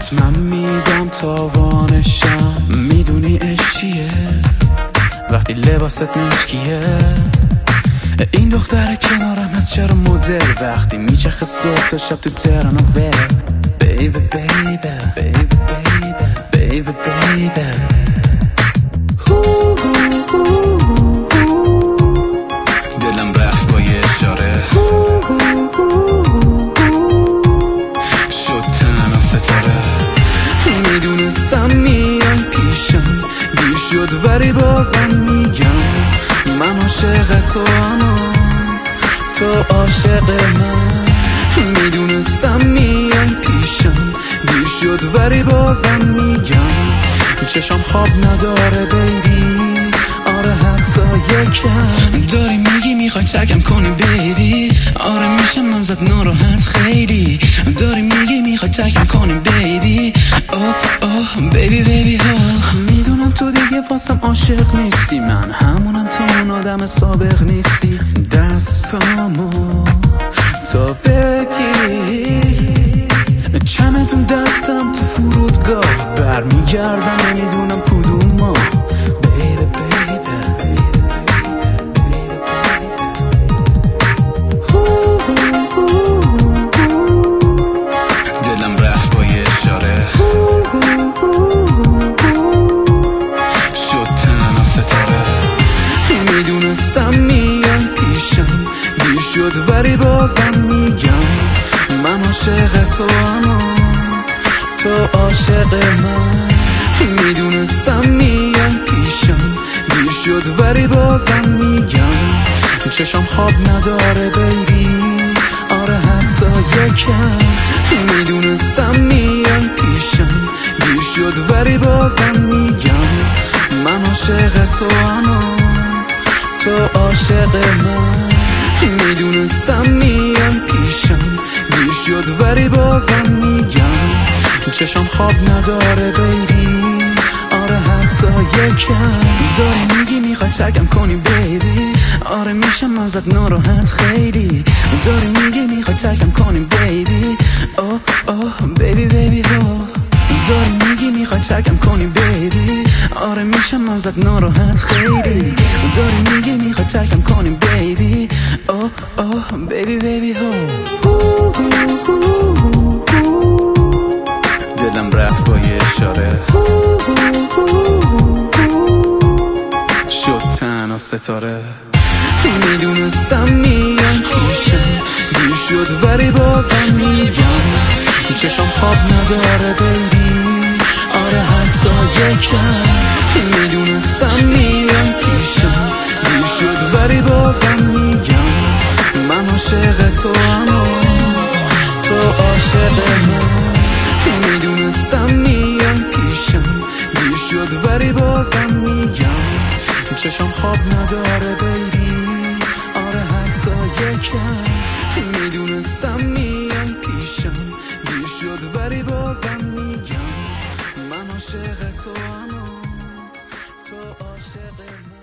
من میدم تاوانشم. میدونی عشق چیه؟ وقتی لباست مشکیه. این دختر کنارم از چرا مدل وقتی میچرخه صبح تا شب تو تهران و ول. Baby baby baby baby baby baby. دلم رفت با یه اشاره، شد تنها ستاره. میدونستم میای پیشم، دیر شد ولی بازم میگم من عاشق تو اما تو عاشق من. میدونستم میای پیشم، دیر شد ولی بازم میگم چشم خواب نداره بیبی. آره حتی یکم داری میگی میخوای ترکم کنی بیبی. آره میشم من زد ناراحت خیلی. داری میگی میخوای ترکم کنی بیبی. اوه اوه بیبی بیبی ها. میدونم تو دیگه واسم عاشق نیستی، من همونم تو اون آدم سابق نیستی. دستامو تا بگی چمدون دستم تو فرودگاه برمیگردم نمیدونم کدوم ما. بیبی بیبی دلم رفت با یه اشاره، شد تنها ستاره. میدونستم میای پیشم، دیر شد ولی بازم میگم من عاشق تو اما تو عاشق من. میدونستم میای پیشم، دیر شد ولی بازم میگم چشم خواب نداره بیبی. آره حتی یکم میدونستم میای پیشم، دیر شد ولی بازم میگم من عاشق تو اما تو عاشق من. میدونستم میای پیشم، دیر شد ولی بازم میگم چشم خواب نداره بیبی. آره حتی یکم داری میگی میخوای ترکم کنی بیبی. آره میشم من زد ناراحت خیلی. داری میگی میخوای ترکم کنی بیبی. اوه اوه بیبی بیبی ها. داری میگی میخوای ترکم کنی بیبی. آره میشم من زد ناراحت خیلی. داری میگی میخوای ترکم کنی بیبی. اوه اوه بیبی بیبی ها. دلم رفت با یه اشاره، شد تنها ستاره. میدونستم میای پیشم، دیر شد ولی بازم میگم چشم خواب نداره بیبی. آره حتی یکم میدونستم میای پیشم، دیر شد ولی بازم میگم من عاشق تو اما تو عاشق من. میدونستم میای پیشم، دیر شد ولی بازم میگم چشم خواب نداره بیبی. آره حتی یکم میدونستم میای پیشم، دیر شد ولی بازم میگم من عاشق تو اما تو عاشق من.